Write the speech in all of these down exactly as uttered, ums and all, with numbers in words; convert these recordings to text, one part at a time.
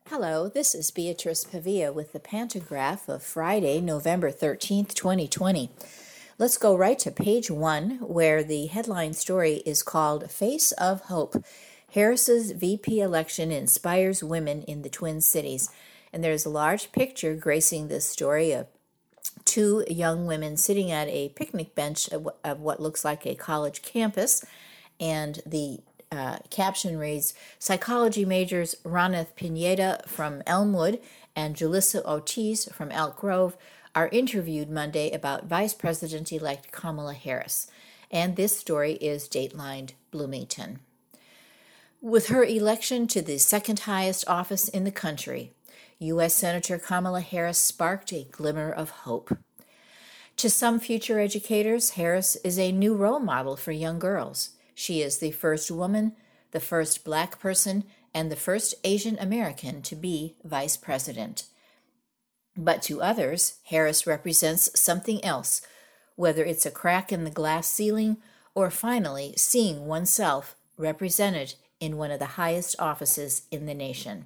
Hello, this is Beatrice Pavia with the Pantograph of Friday, November thirteenth, twenty twenty. Let's go right to page one, where the headline story is called Face of Hope. Harris's V P election inspires women in the Twin Cities. And there's a large picture gracing this story of two young women sitting at a picnic bench of what looks like a college campus, and the uh, caption reads, Psychology majors Raneth Pineda from Elmwood and Julissa Ortiz from Elk Grove are interviewed Monday about Vice President-elect Kamala Harris. And this story is datelined Bloomington. With her election to the second highest office in the country, U S Senator Kamala Harris sparked a glimmer of hope. To some future educators, Harris is a new role model for young girls. She is the first woman, the first Black person, and the first Asian American to be vice president. But to others, Harris represents something else, whether it's a crack in the glass ceiling or finally seeing oneself represented in one of the highest offices in the nation.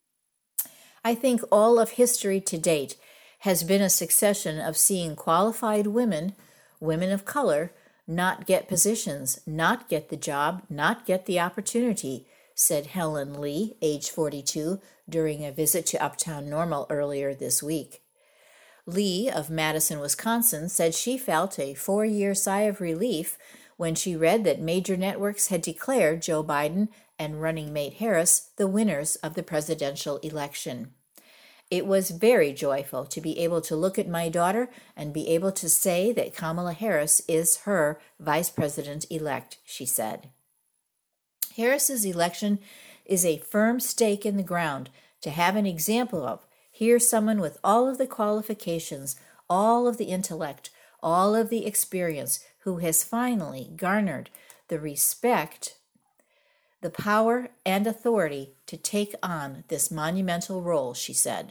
I think all of history to date has been a succession of seeing qualified women, women of color, not get positions, not get the job, not get the opportunity, said Helen Lee, age forty-two, during a visit to Uptown Normal earlier this week. Lee of Madison, Wisconsin, said she felt a four-year sigh of relief when she read that major networks had declared Joe Biden and running mate Harris the winners of the presidential election. It was very joyful to be able to look at my daughter and be able to say that Kamala Harris is her vice president-elect, she said. Harris's election is a firm stake in the ground to have an example of. Here's someone with all of the qualifications, all of the intellect, all of the experience, who has finally garnered the respect, the power, and authority to take on this monumental role, she said.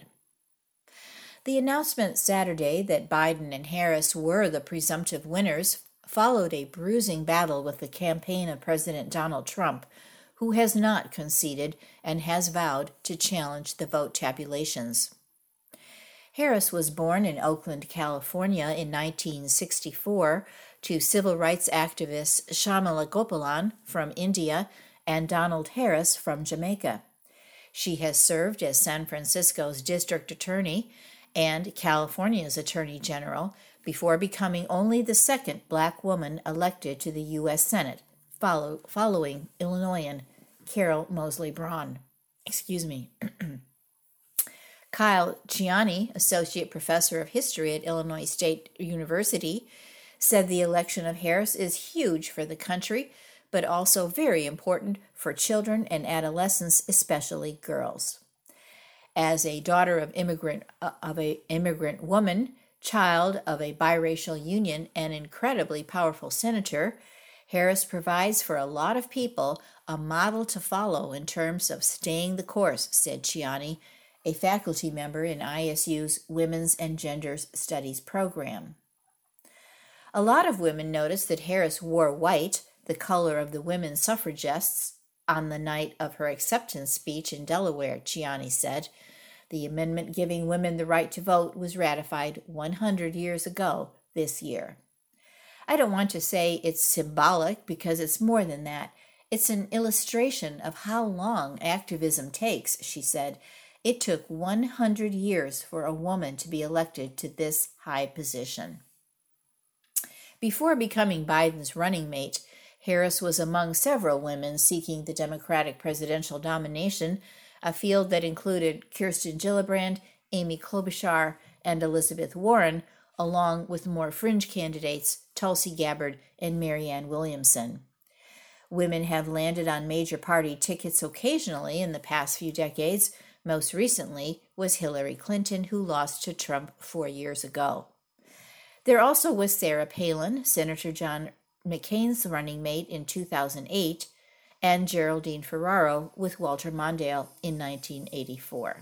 The announcement Saturday that Biden and Harris were the presumptive winners followed a bruising battle with the campaign of President Donald Trump, who has not conceded and has vowed to challenge the vote tabulations. Harris was born in Oakland, California in nineteen sixty-four to civil rights activist Shyamala Gopalan from India and Donald Harris from Jamaica. She has served as San Francisco's district attorney and California's attorney general before becoming only the second Black woman elected to the U S Senate, follow, following Illinoisan Carol Moseley Braun. Excuse me. Kyle Ciani, associate professor of history at Illinois State University, said the election of Harris is huge for the country, but also very important for children and adolescents, especially girls. As a daughter of immigrant uh, of a immigrant woman, child of a biracial union, and incredibly powerful senator, Harris provides for a lot of people a model to follow in terms of staying the course, said Ciani, a faculty member in I S U's Women's and Gender Studies program. A lot of women noticed that Harris wore white, the color of the women suffragists, on the night of her acceptance speech in Delaware, Ciani said. The amendment giving women the right to vote was ratified one hundred years ago this year. I don't want to say it's symbolic because it's more than that. It's an illustration of how long activism takes, she said. It took one hundred years for a woman to be elected to this high position. Before becoming Biden's running mate, Harris was among several women seeking the Democratic presidential nomination, a field that included Kirsten Gillibrand, Amy Klobuchar, and Elizabeth Warren, along with more fringe candidates, Tulsi Gabbard and Marianne Williamson. Women have landed on major party tickets occasionally in the past few decades. Most recently was Hillary Clinton, who lost to Trump four years ago. There also was Sarah Palin, Senator John McCain's running mate in two thousand eight, and Geraldine Ferraro with Walter Mondale in nineteen eighty-four.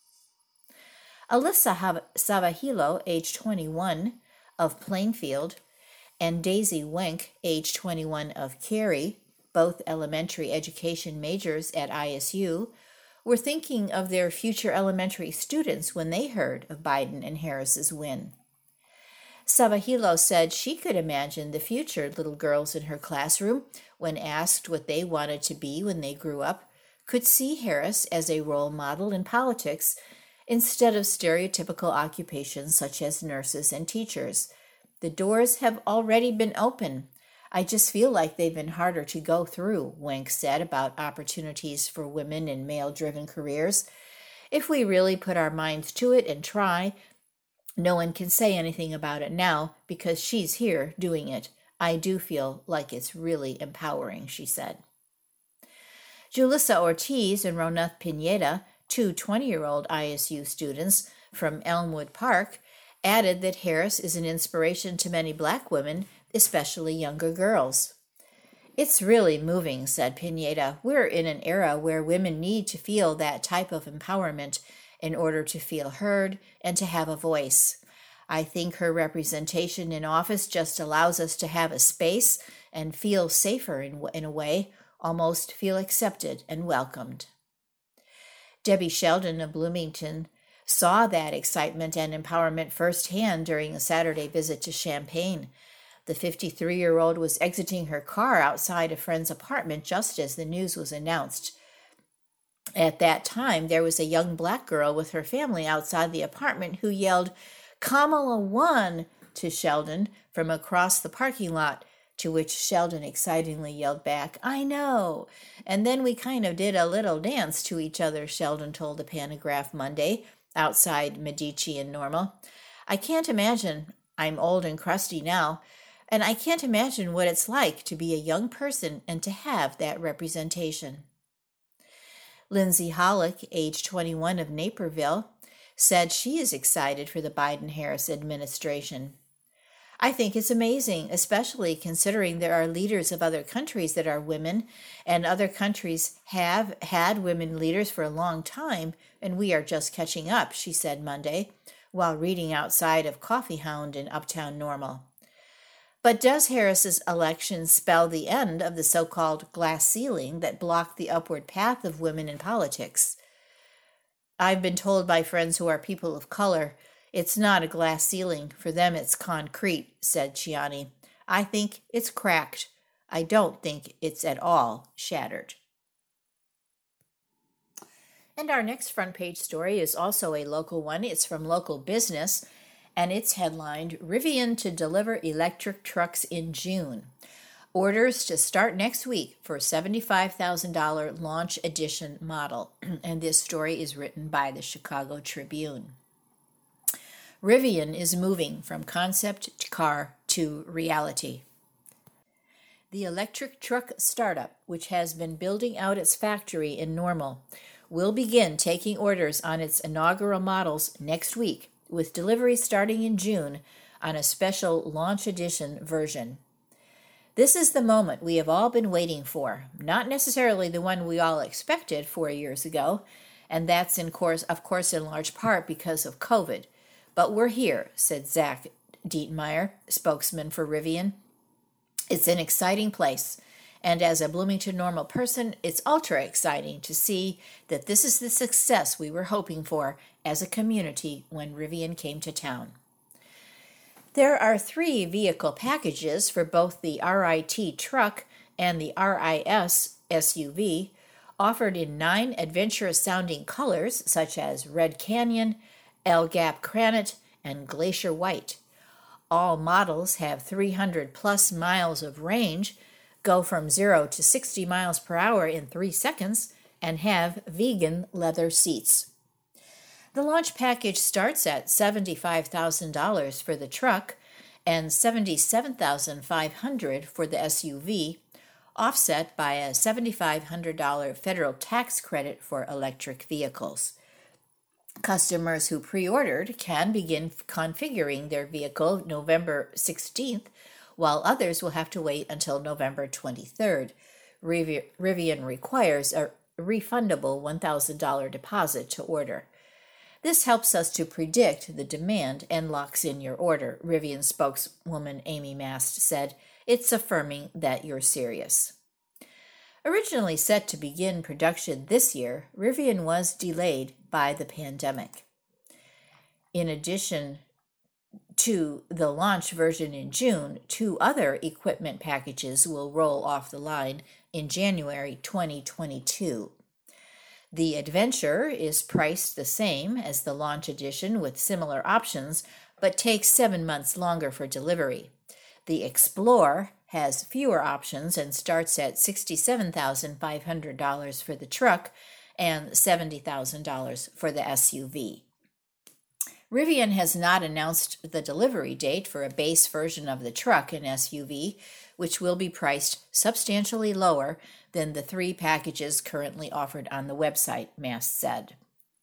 Alyssa Savahilo, age twenty-one, of Plainfield, and Daisy Wenk, age twenty-one, of Cary, both elementary education majors at I S U, were thinking of their future elementary students when they heard of Biden and Harris's win. Sabahilo said she could imagine the future little girls in her classroom, when asked what they wanted to be when they grew up, could see Harris as a role model in politics instead of stereotypical occupations such as nurses and teachers. The doors have already been open. I just feel like they've been harder to go through, Wenk said about opportunities for women in male-driven careers. If we really put our minds to it and try, no one can say anything about it now because she's here doing it. I do feel like it's really empowering, she said. Julissa Ortiz and Ronath Pineda, two twenty-year-old I S U students from Elmwood Park, added that Harris is an inspiration to many Black women, especially younger girls. It's really moving, said Pineda. We're in an era where women need to feel that type of empowerment in order to feel heard and to have a voice. I think her representation in office just allows us to have a space and feel safer in, in a way, almost feel accepted and welcomed. Debbie Sheldon of Bloomington saw that excitement and empowerment firsthand during a Saturday visit to Champaign. The fifty-three-year-old was exiting her car outside a friend's apartment just as the news was announced. At that time, there was a young Black girl with her family outside the apartment who yelled, "Kamala won!" to Sheldon from across the parking lot, to which Sheldon excitingly yelled back, "I know." And then we kind of did a little dance to each other, Sheldon told the Pantagraph Monday, outside Medici and Normal. I can't imagine. I'm old and crusty now, and I can't imagine what it's like to be a young person and to have that representation. Lindsay Hollick, age twenty-one of Naperville, said she is excited for the Biden-Harris administration. I think it's amazing, especially considering there are leaders of other countries that are women, and other countries have had women leaders for a long time, and we are just catching up, she said Monday, while reading outside of Coffee Hound in Uptown Normal. But does Harris's election spell the end of the so-called glass ceiling that blocked the upward path of women in politics? I've been told by friends who are people of color, it's not a glass ceiling. For them, it's concrete, said Ciani. I think it's cracked. I don't think it's at all shattered. And our next front page story is also a local one. It's from Local Business, and it's headlined, Rivian to deliver electric trucks in June. Orders to start next week for seventy-five thousand dollars launch edition model. And this story is written by the Chicago Tribune. Rivian is moving from concept to car to reality. The electric truck startup, which has been building out its factory in Normal, will begin taking orders on its inaugural models next week, with delivery starting in June on a special launch edition version. This is the moment we have all been waiting for, not necessarily the one we all expected four years ago, and that's in course, of course in large part because of COVID. But we're here, said Zach Dietmeyer, spokesman for Rivian. It's an exciting place, and as a Bloomington Normal person, it's ultra exciting to see that this is the success we were hoping for as a community when Rivian came to town. There are three vehicle packages for both the R I T truck and the R I S S U V, offered in nine adventurous-sounding colors such as Red Canyon, El Gap Granite, and Glacier White. All models have three hundred plus miles of range, go from zero to sixty miles per hour in three seconds, and have vegan leather seats. The launch package starts at seventy-five thousand dollars for the truck and seventy-seven thousand five hundred dollars for the S U V, offset by a seven thousand five hundred dollars federal tax credit for electric vehicles. Customers who pre-ordered can begin configuring their vehicle November sixteenth, while others will have to wait until November twenty-third. Rivian requires a refundable one thousand dollars deposit to order. This helps us to predict the demand and locks in your order, Rivian spokeswoman Amy Mast said. It's affirming that you're serious. Originally set to begin production this year, Rivian was delayed by the pandemic. In addition to the launch version in June, two other equipment packages will roll off the line in January twenty twenty-two. The Adventure is priced the same as the launch edition with similar options, but takes seven months longer for delivery. The Explorer has fewer options and starts at sixty-seven thousand five hundred dollars for the truck and seventy thousand dollars for the S U V. Rivian has not announced the delivery date for a base version of the truck and S U V, which will be priced substantially lower than the three packages currently offered on the website, Mast said.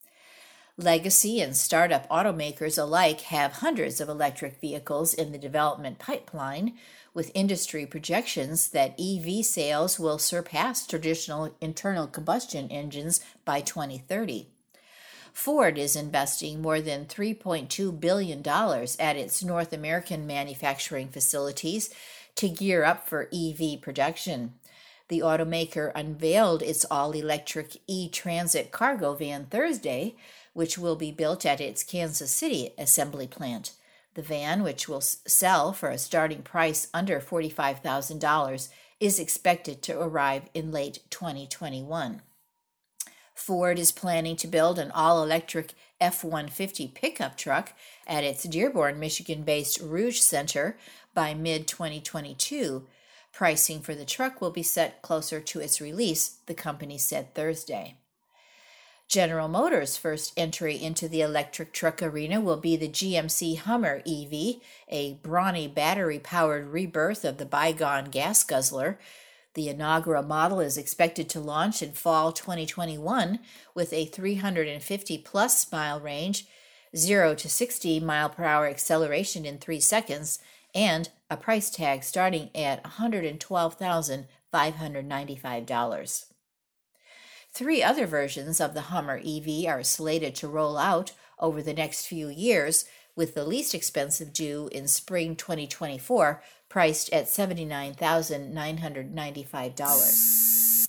Legacy and startup automakers alike have hundreds of electric vehicles in the development pipeline, with industry projections that E V sales will surpass traditional internal combustion engines by twenty thirty. Ford is investing more than three point two billion dollars at its North American manufacturing facilities to gear up for E V production. The automaker unveiled its all-electric E-Transit cargo van Thursday, which will be built at its Kansas City assembly plant. The van, which will sell for a starting price under forty-five thousand dollars, is expected to arrive in late twenty twenty-one. Ford is planning to build an all-electric F one fifty pickup truck at its Dearborn, Michigan-based Rouge Center by mid twenty twenty-two. Pricing for the truck will be set closer to its release, the company said Thursday. General Motors' first entry into the electric truck arena will be the G M C Hummer E V, a brawny battery-powered rebirth of the bygone gas guzzler. The inaugural model is expected to launch in fall twenty twenty-one with a three hundred fifty plus mile range, zero to sixty mile per hour acceleration in three seconds, and a price tag starting at one hundred twelve thousand five hundred ninety-five dollars. Three other versions of the Hummer E V are slated to roll out over the next few years, with the least expensive due in spring twenty twenty-four, priced at seventy-nine thousand nine hundred ninety-five dollars.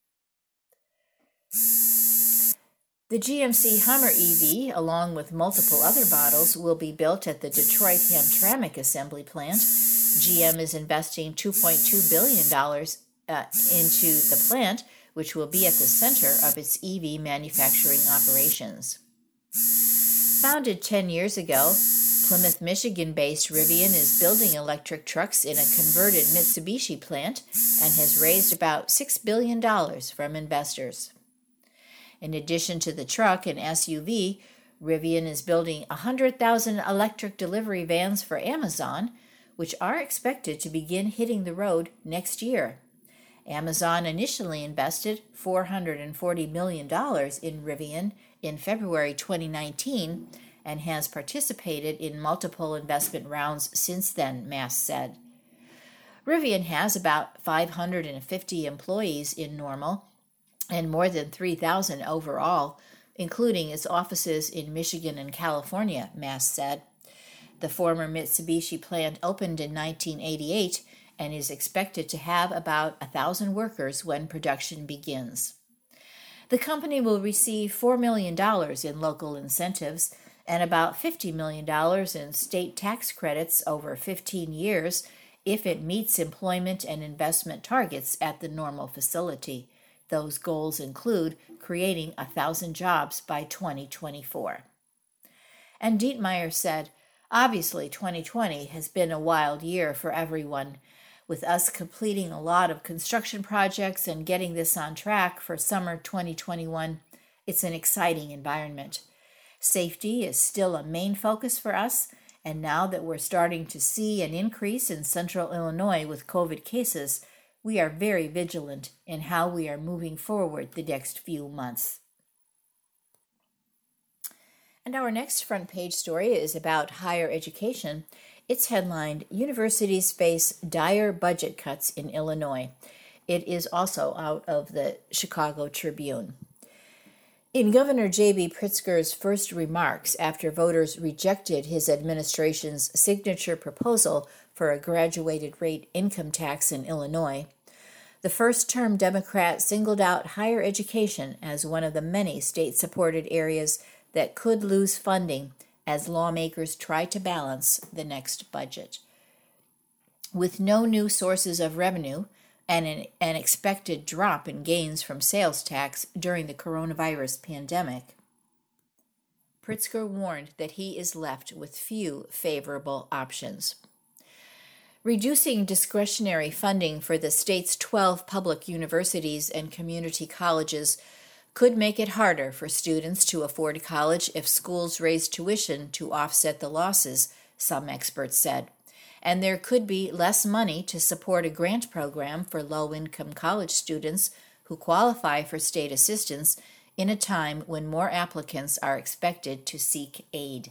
The G M C Hummer E V, along with multiple other models, will be built at the Detroit Hamtramck assembly plant. G M is investing two point two billion dollars uh, into the plant, which will be at the center of its E V manufacturing operations. Founded ten years ago, Plymouth, Michigan-based Rivian is building electric trucks in a converted Mitsubishi plant and has raised about six billion dollars from investors. In addition to the truck and S U V, Rivian is building one hundred thousand electric delivery vans for Amazon, which are expected to begin hitting the road next year. Amazon initially invested four hundred forty million dollars in Rivian in February twenty nineteen and has participated in multiple investment rounds since then, Mast said. Rivian has about five hundred fifty employees in Normal and more than three thousand overall, including its offices in Michigan and California, Mast said. The former Mitsubishi plant opened in nineteen eighty-eight and is expected to have about one thousand workers when production begins. The company will receive four million dollars in local incentives and about fifty million dollars in state tax credits over fifteen years if it meets employment and investment targets at the Normal facility. Those goals include creating one thousand jobs by twenty twenty-four. And Dietmeier said, "Obviously, twenty twenty has been a wild year for everyone. With us completing a lot of construction projects and getting this on track for summer twenty twenty-one, it's an exciting environment. Safety is still a main focus for us, and now that we're starting to see an increase in central Illinois with COVID cases, we are very vigilant in how we are moving forward the next few months." And our next front page story is about higher education. It's headlined, "Universities Face Dire Budget Cuts in Illinois." It is also out of the Chicago Tribune. In Governor J B. Pritzker's first remarks after voters rejected his administration's signature proposal for a graduated rate income tax in Illinois, The first-term Democrat singled out higher education as one of the many state-supported areas that could lose funding as lawmakers try to balance the next budget. With no new sources of revenue and an, an expected drop in gains from sales tax during the coronavirus pandemic, Pritzker warned that he is left with few favorable options. Reducing discretionary funding for the state's twelve public universities and community colleges could make it harder for students to afford college if schools raise tuition to offset the losses, some experts said. And there could be less money to support a grant program for low-income college students who qualify for state assistance in a time when more applicants are expected to seek aid.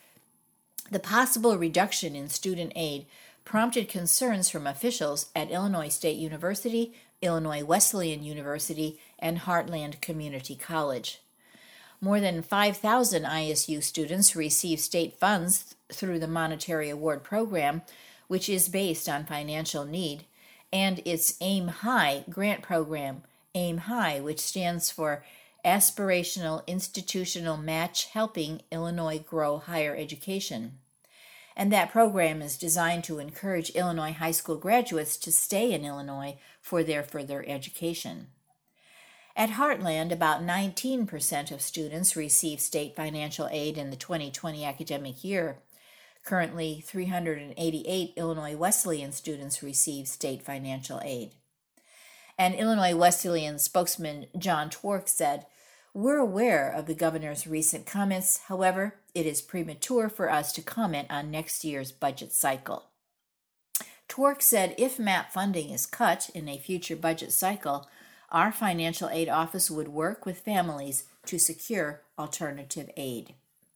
The possible reduction in student aid prompted concerns from officials at Illinois State University, Illinois Wesleyan University, and Heartland Community College. More than five thousand I S U students receive state funds through the Monetary Award Program, which is based on financial need, and its AIM High grant program, AIM High, which stands for Aspirational Institutional Match Helping Illinois Grow Higher Education. And that program is designed to encourage Illinois high school graduates to stay in Illinois for their further education. At Heartland, about nineteen percent of students receive state financial aid in the twenty twenty academic year. Currently, three hundred eighty-eight Illinois Wesleyan students receive state financial aid. And Illinois Wesleyan spokesman John Twork said, "We're aware of the governor's recent comments. However, it is premature for us to comment on next year's budget cycle." Twork said if MAP funding is cut in a future budget cycle, our financial aid office would work with families to secure alternative aid.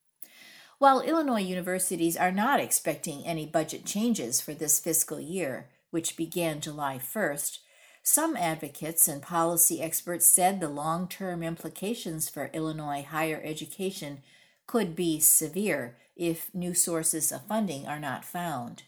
While Illinois universities are not expecting any budget changes for this fiscal year, which began July first, some advocates and policy experts said the long-term implications for Illinois higher education could be severe if new sources of funding are not found.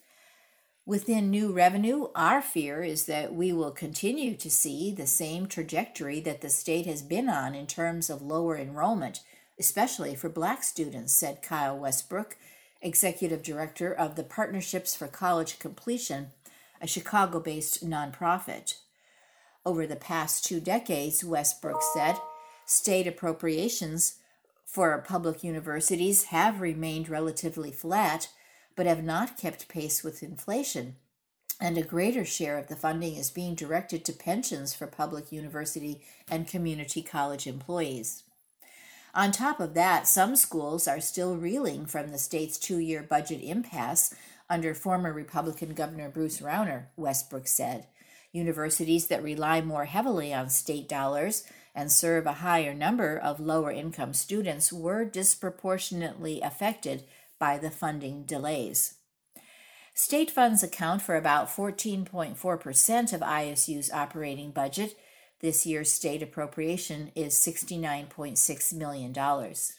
Within new revenue, our fear is that we will continue to see the same trajectory that the state has been on in terms of lower enrollment, especially for Black students, said Kyle Westbrook, executive director of the Partnerships for College Completion, a Chicago-based nonprofit. Over the past two decades, Westbrook said, state appropriations for public universities have remained relatively flat, but have not kept pace with inflation, and a greater share of the funding is being directed to pensions for public university and community college employees. On top of that, some schools are still reeling from the state's two-year budget impasse under former Republican Governor Bruce Rauner, Westbrook said. Universities that rely more heavily on state dollars and serve a higher number of lower-income students were disproportionately affected by the funding delays. State funds account for about fourteen point four percent of I S U's operating budget. This year's state appropriation is sixty-nine point six million dollars.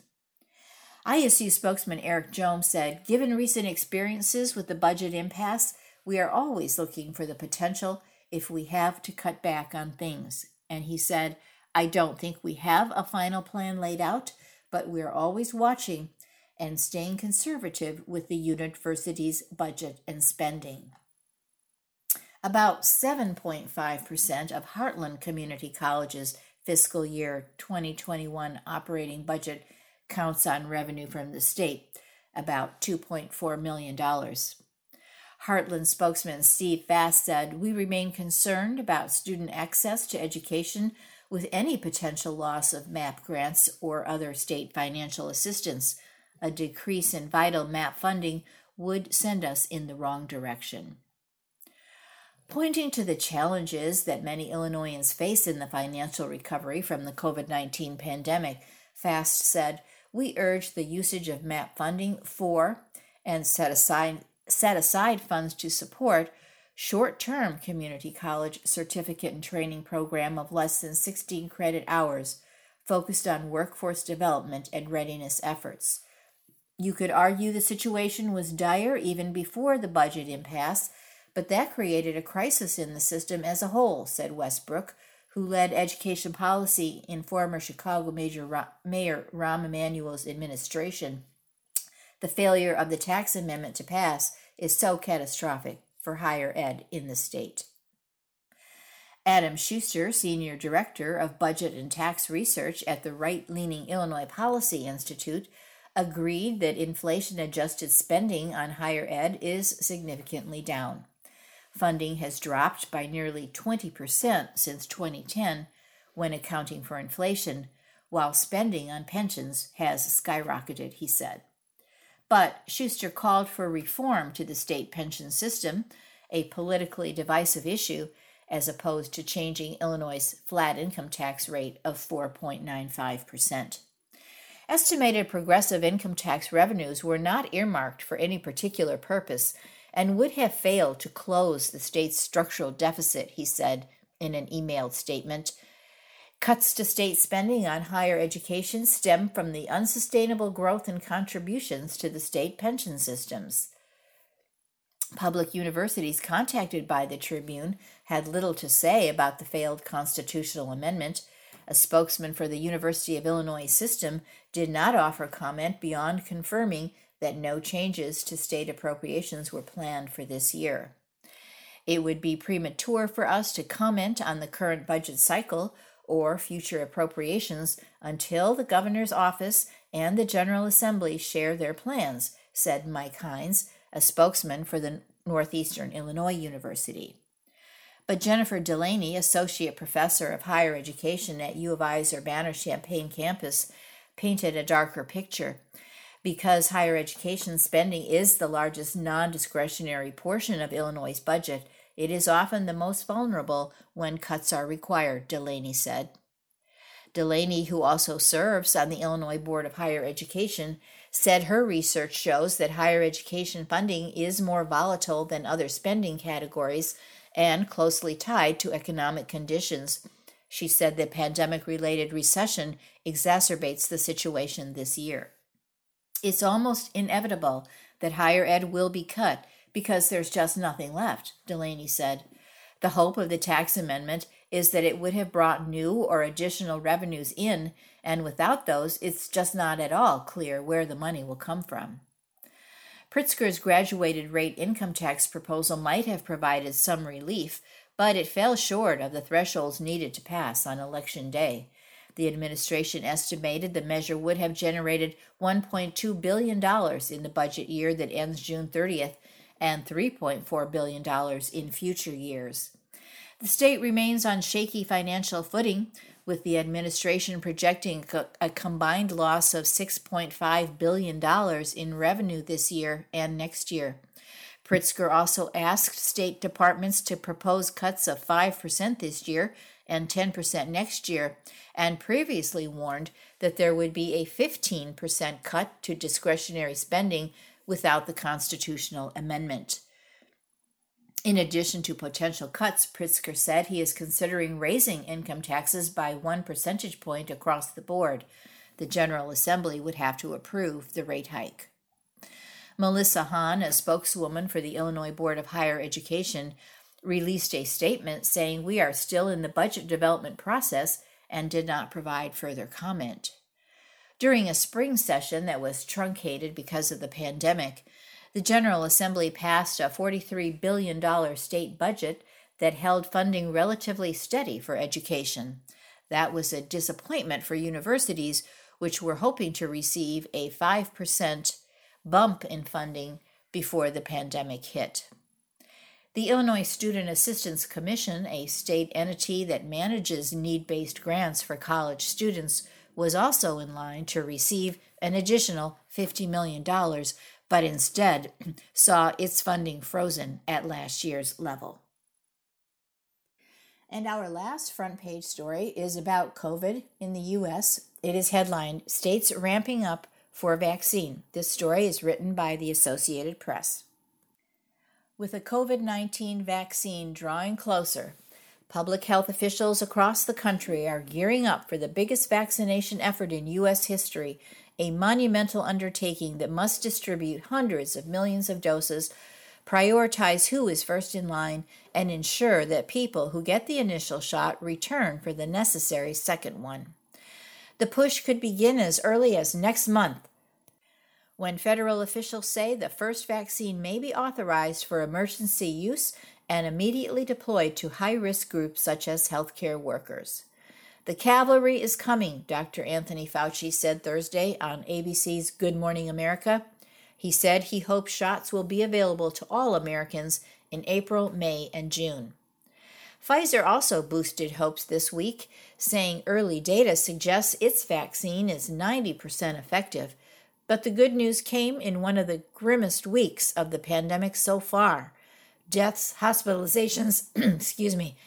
I S U spokesman Eric Jones said, "Given recent experiences with the budget impasse, we are always looking for the potential if we have to cut back on things." And he said, "I don't think we have a final plan laid out, but we're always watching and staying conservative with the university's budget and spending." About seven point five percent of Heartland Community College's fiscal year twenty twenty-one operating budget counts on revenue from the state, about two point four million dollars. Heartland spokesman Steve Fass said, "We remain concerned about student access to education with any potential loss of MAP grants or other state financial assistance. A decrease in vital MAP funding would send us in the wrong direction." Pointing to the challenges that many Illinoisans face in the financial recovery from the COVID nineteen pandemic, Fast said, "We urge the usage of MAP funding for and set aside, set aside funds to support short-term community college certificate and training program of less than sixteen credit hours focused on workforce development and readiness efforts." You could argue the situation was dire even before the budget impasse, But that created a crisis in the system as a whole, said Westbrook, who led education policy in former Chicago Mayor Rahm Emanuel's administration. The failure of the tax amendment to pass is so catastrophic for higher ed in the state. Adam Schuster, Senior Director of Budget and Tax Research at the right-leaning Illinois Policy Institute, agreed that inflation-adjusted spending on higher ed is significantly down. Funding has dropped by nearly twenty percent since twenty ten when accounting for inflation, while spending on pensions has skyrocketed, he said. But Schuster called for reform to the state pension system, a politically divisive issue, as opposed to changing Illinois' flat income tax rate of four point nine five percent. Estimated progressive income tax revenues were not earmarked for any particular purpose and would have failed to close the state's structural deficit, he said in an emailed statement. Cuts to state spending on higher education stem from the unsustainable growth in contributions to the state pension systems. Public universities contacted by the Tribune had little to say about the failed constitutional amendment. A spokesman for the University of Illinois system did not offer comment beyond confirming that no changes to state appropriations were planned for this year. It would be premature for us to comment on the current budget cycle or future appropriations until the governor's office and the General Assembly share their plans, said Mike Hines, a spokesman for the Northeastern Illinois University. But Jennifer Delaney, associate professor of higher education at U of I's Urbana-Champaign campus, painted a darker picture. Because higher education spending is the largest non-discretionary portion of Illinois' budget, it is often the most vulnerable when cuts are required, Delaney said. Delaney, who also serves on the Illinois Board of Higher Education, said her research shows that higher education funding is more volatile than other spending categories and closely tied to economic conditions. She said the pandemic-related recession exacerbates the situation this year. It's almost inevitable that higher ed will be cut because there's just nothing left, Delaney said. The hope of the tax amendment is that it would have brought new or additional revenues in, and without those, it's just not at all clear where the money will come from. Pritzker's graduated rate income tax proposal might have provided some relief, but it fell short of the thresholds needed to pass on Election Day. The administration estimated the measure would have generated one point two billion dollars in the budget year that ends June thirtieth and three point four billion dollars in future years. The state remains on shaky financial footing, with the administration projecting a combined loss of six point five billion dollars in revenue this year and next year. Pritzker also asked state departments to propose cuts of five percent this year and ten percent next year, and previously warned that there would be a fifteen percent cut to discretionary spending without the constitutional amendment. In addition to potential cuts, Pritzker said he is considering raising income taxes by one percentage point across the board. The General Assembly would have to approve the rate hike. Melissa Hahn, a spokeswoman for the Illinois Board of Higher Education, released a statement saying we are still in the budget development process and did not provide further comment. During a spring session that was truncated because of the pandemic, the General Assembly passed a forty-three billion dollars state budget that held funding relatively steady for education. That was a disappointment for universities, which were hoping to receive a five percent bump in funding before the pandemic hit. The Illinois Student Assistance Commission, a state entity that manages need-based grants for college students, was also in line to receive an additional fifty million dollars, but instead saw its funding frozen at last year's level. And our last front page story is about COVID in the U S. It is headlined, States Ramping Up for Vaccine. This story is written by the Associated Press. With the COVID nineteen vaccine drawing closer, public health officials across the country are gearing up for the biggest vaccination effort in U S history, a monumental undertaking that must distribute hundreds of millions of doses prioritize who is first in line, and ensure that people who get the initial shot return for the necessary second one. The push could begin as early as next month, when federal officials say the first vaccine may be authorized for emergency use and immediately deployed to high-risk groups such as healthcare workers. The cavalry is coming, Doctor Anthony Fauci said Thursday on A B C's Good Morning America. He said he hopes shots will be available to all Americans in April, May, and June. Pfizer also boosted hopes this week, saying early data suggests its vaccine is ninety percent effective. But the good news came in one of the grimmest weeks of the pandemic so far. Deaths, hospitalizations, excuse me,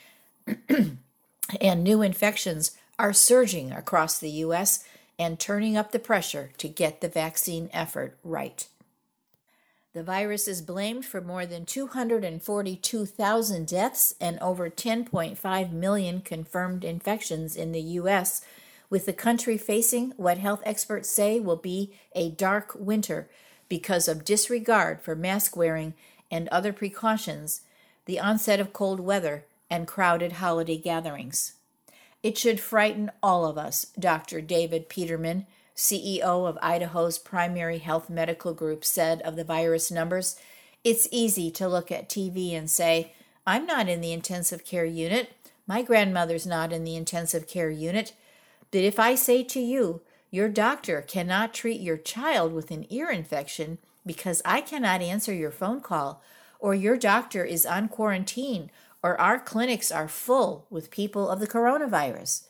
and new infections are surging across the U S and turning up the pressure to get the vaccine effort right. The virus is blamed for more than two hundred forty-two thousand deaths and over ten point five million confirmed infections in the U S, with the country facing what health experts say will be a dark winter because of disregard for mask wearing and other precautions, the onset of cold weather, and crowded holiday gatherings. It should frighten all of us, Doctor David Peterman, C E O of Idaho's Primary Health Medical Group, said of the virus numbers. It's easy to look at T V and say, I'm not in the intensive care unit. My grandmother's not in the intensive care unit. But if I say to you, your doctor cannot treat your child with an ear infection because I cannot answer your phone call, or your doctor is on quarantine, or our clinics are full with people of the coronavirus.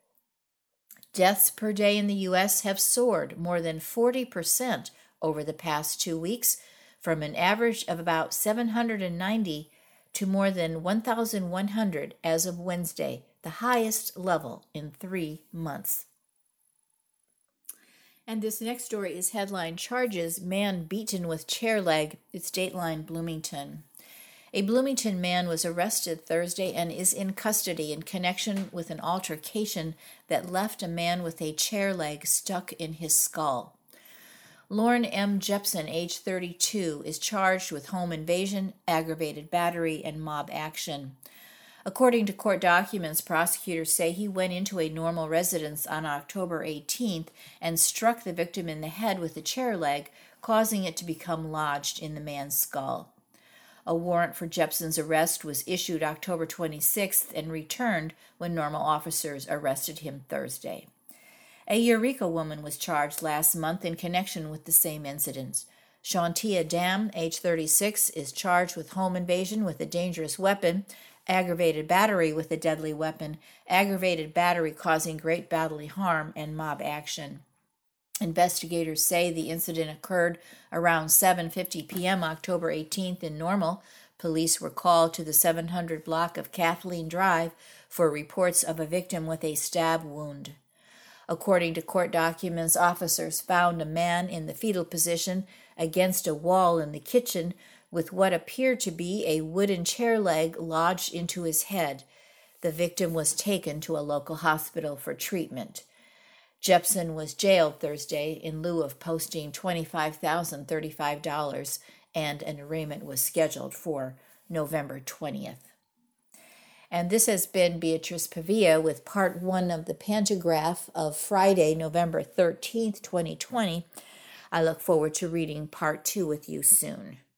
Deaths per day in the U S have soared more than forty percent over the past two weeks, from an average of about seven hundred ninety to more than one thousand one hundred as of Wednesday, the highest level in three months. And this next story is headline Charges, Man Beaten with Chair Leg. It's Dateline Bloomington. A Bloomington man was arrested Thursday and is in custody in connection with an altercation that left a man with a chair leg stuck in his skull. Lauren M. Jepson, age thirty-two, is charged with home invasion, aggravated battery, and mob action. According to court documents, prosecutors say he went into a Normal residence on October eighteenth and struck the victim in the head with a chair leg, causing it to become lodged in the man's skull. A warrant for Jepson's arrest was issued October twenty-sixth and returned when Normal officers arrested him Thursday. A Eureka woman was charged last month in connection with the same incident. Shantia Dam, age thirty-six, is charged with home invasion with a dangerous weapon, aggravated battery with a deadly weapon, aggravated battery causing great bodily harm, and mob action. Investigators say the incident occurred around seven fifty p.m. October eighteenth in Normal. Police were called to the seven hundred block of Kathleen Drive for reports of a victim with a stab wound. According to court documents, officers found a man in the fetal position against a wall in the kitchen with what appeared to be a wooden chair leg lodged into his head. The victim was taken to a local hospital for treatment. Jepson was jailed Thursday in lieu of posting twenty-five thousand thirty-five dollars, and an arraignment was scheduled for November twentieth. And this has been Beatrice Pavia with part one of the Pantagraph of Friday, November thirteenth, twenty twenty. I look forward to reading part two with you soon.